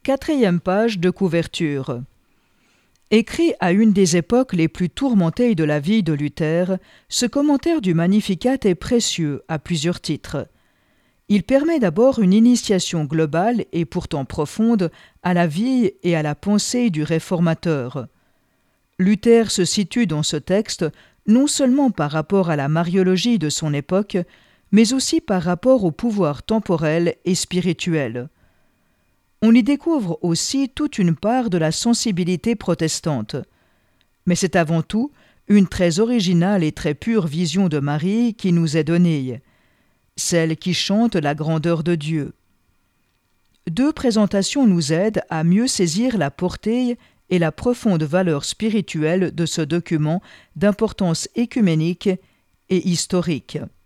4e page de couverture. Écrit à une des époques les plus tourmentées de la vie de Luther, ce commentaire du Magnificat est précieux à plusieurs titres. Il permet d'abord une initiation globale et pourtant profonde à la vie et à la pensée du réformateur. Luther se situe dans ce texte non seulement par rapport à la mariologie de son époque, mais aussi par rapport au pouvoir temporel et spirituel. On y découvre aussi toute une part de la sensibilité protestante. Mais c'est avant tout une très originale et très pure vision de Marie qui nous est donnée, celle qui chante la grandeur de Dieu. 2 présentations nous aident à mieux saisir la portée et la profonde valeur spirituelle de ce document d'importance œcuménique et historique.